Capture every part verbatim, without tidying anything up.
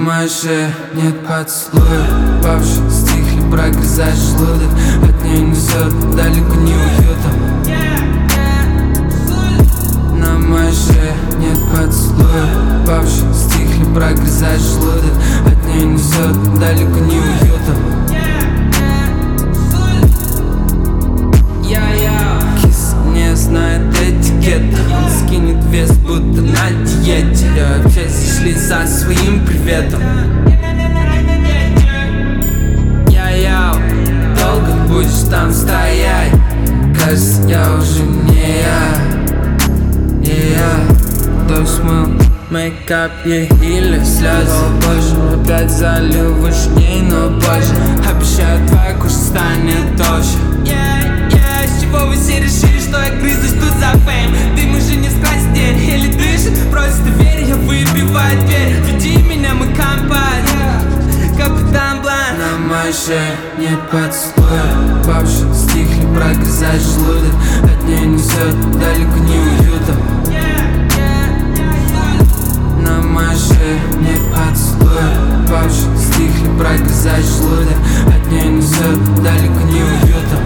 моей шее нет поцелуя. Бабушка стихли, прогрызает желудок. От нее несет далеко не уютом. На моей шее нет поцелуя. Бабушка стихли, прогрызает желудок. От нее несет далеко не уютом. Кис не знает этикета. Он скинет вес, будто на диете. Я вообще зашли за своим приветом. Я-я, долго будешь там стоять? Кажется, я уже не я. И я то смыл мейкап ей или слезы. О боже, опять залил выше ней, но позже. Обещаю, твоя кожа станет толще. С чего вы все решили, что я грызусь тут за фейм? Дым уже не скрасит день, или дышит, просит доверия, я выбиваю дверь. Веди меня, мы компания, капитан Блан. На моей шее нет поцелуя. Бабушка стихли, прогрызает желудок. От нее несет далеко не уютом. На моей шее нет поцелуя. Бабушка стихли, прогрызает желудок. От нее несет далеко не уютом.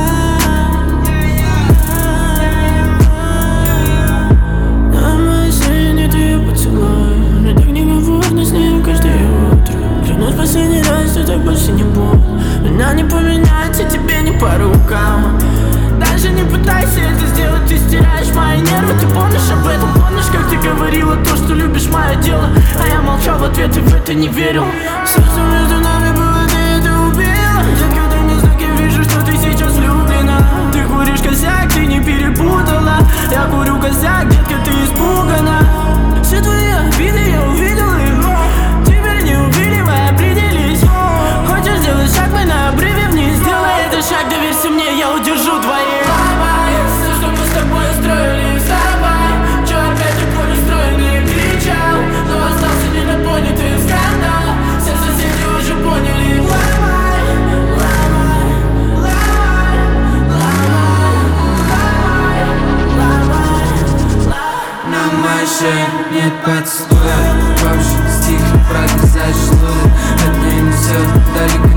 Последний раз, что так больше не буду. Меня не поменяется, тебе не по рукам. Даже не пытайся это сделать, ты стираешь мои нервы. Ты помнишь об этом, помнишь, как ты говорила то, что любишь мое дело. А я молчал в ответ и в это не верил. Все, что между нами было, ты это убила. Детка, дай мне знаки, вижу, что ты сейчас влюблена. Ты куришь косяк, ты не перепутала. Я курю косяк, детка, ты испугана. Все твои обиды я увидел их. Теперь не увидевай, определись. Хочешь сделать шаг, мы на обрыве вниз. Сделай этот шаг, доверься мне, я удержу твои. Давай, все, что мы с тобой устроили, вставай. Че опять ты полустроенный кричал, но остался недопонятый скандал. Все соседи уже поняли. Ломай, ломай, ломай, ломай, ломай, ломай. На моей шее нет поцелуя. Бабушка стихли, прогрызает желудок. От нее несет далеко